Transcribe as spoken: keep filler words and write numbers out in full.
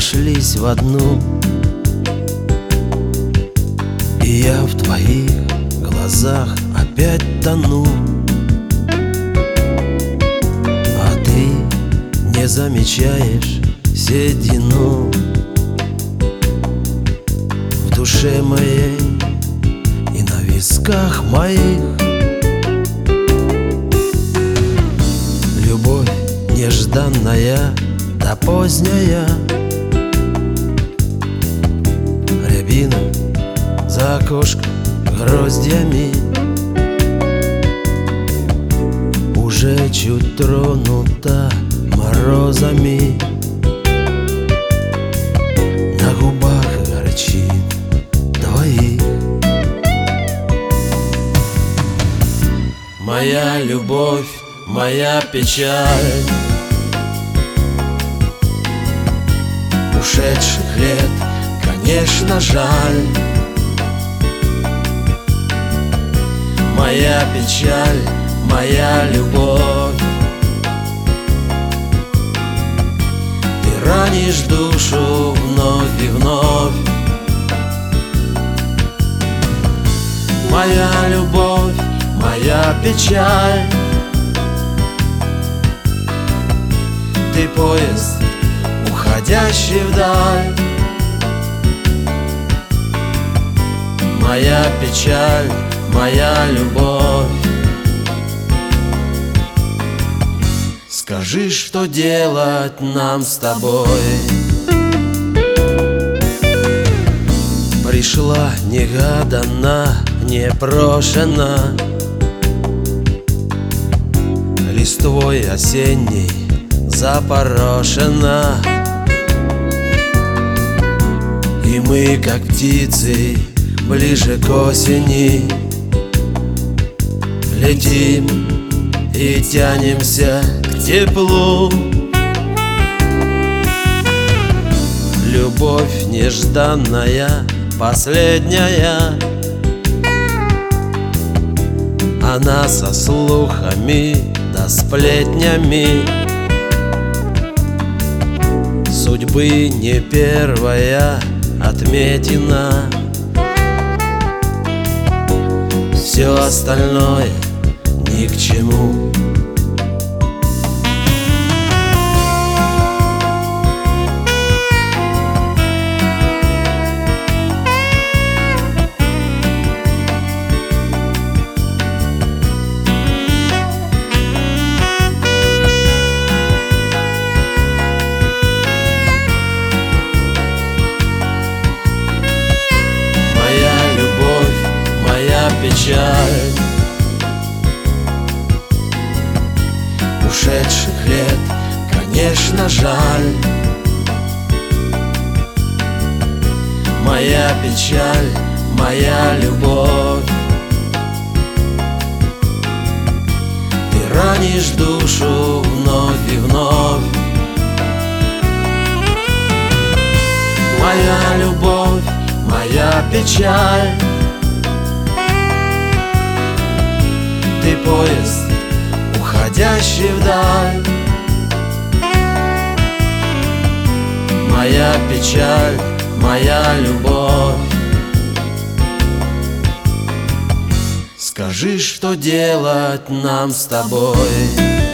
сошлись в одну, и я в твоих глазах опять тону. А ты не замечаешь седину в душе моей и на висках моих. Любовь нежданная да поздняя, рябина за окошком гроздьями уже чуть тронута морозами. На губах горчит твоих. Моя любовь, моя печаль ушедших лет, конечно, жаль. Моя печаль, моя любовь, ты ранишь душу вновь и вновь. Моя любовь, моя печаль, ты поезд, уходящий вдаль. Моя печаль, моя любовь, скажи, что делать нам с тобой. Пришла негаданно, непрошена, листвой осенней запорошена. И мы, как птицы, ближе к осени летим и тянемся к теплу. Любовь нежданная, последняя, она со слухами да сплетнями. Судьбы не первая отметина, все остальное ни к чему. Печаль ушедших лет, конечно, жаль. Моя печаль, моя любовь, ты ранишь душу вновь и вновь. Моя любовь, моя печаль, ты поезд, уходящий вдаль. Моя печаль, моя любовь, скажи, что делать нам с тобой.